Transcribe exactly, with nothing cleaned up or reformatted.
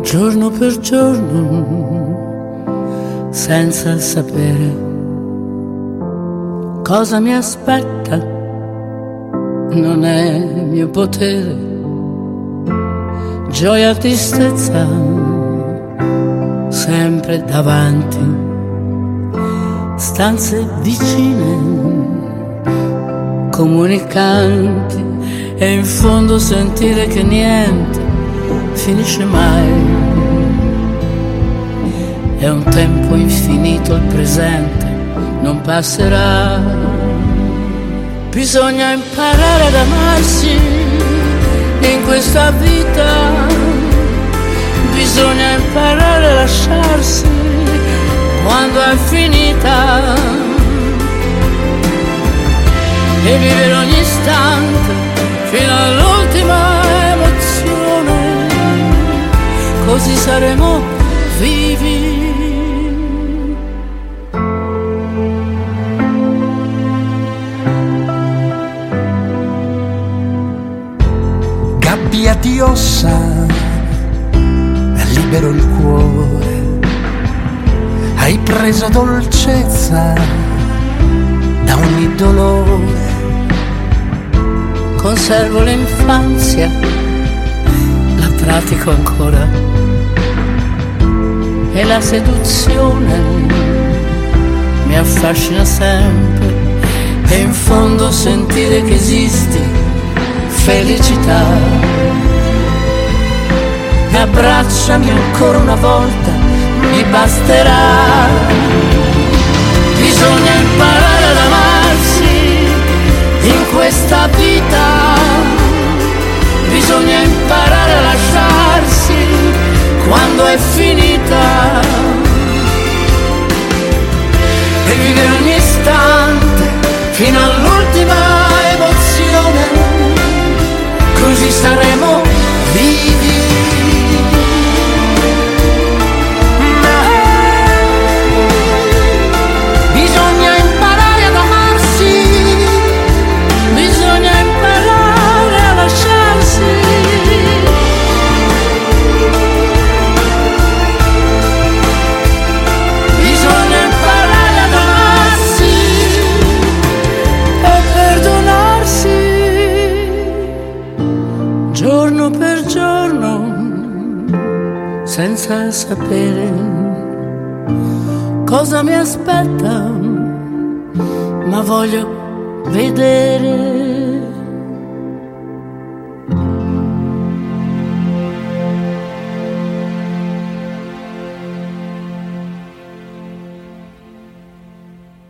giorno per giorno, senza sapere cosa mi aspetta, non è mio potere. Gioia e tristezza sempre davanti, stanze vicine, comunicanti, e in fondo sentire che niente finisce mai. È un tempo infinito il presente, non passerà. Bisogna imparare ad amarsi in questa vita, bisogna imparare a lasciarsi quando è finita, e vivere ogni istante fino all'ultima emozione, così saremo vivi. Gabbia di ossa, libero il cuore, hai preso dolcezza da ogni dolore. Conservo l'infanzia, la pratico ancora, e la seduzione mi affascina sempre, e in fondo sentire che esisti felicità. Abbracciami ancora una volta, mi basterà. Bisogna imparare ad amarsi in questa vita, bisogna imparare a lasciarsi quando è finita, e vivere ogni istante fino all'ultima emozione, così saremo vivi. Bisogna imparare ad amarsi, bisogna imparare a lasciarsi, bisogna imparare ad amarsi e perdonarsi, giorno per giorno, senza sapere cosa mi aspetta, ma voglio vedere.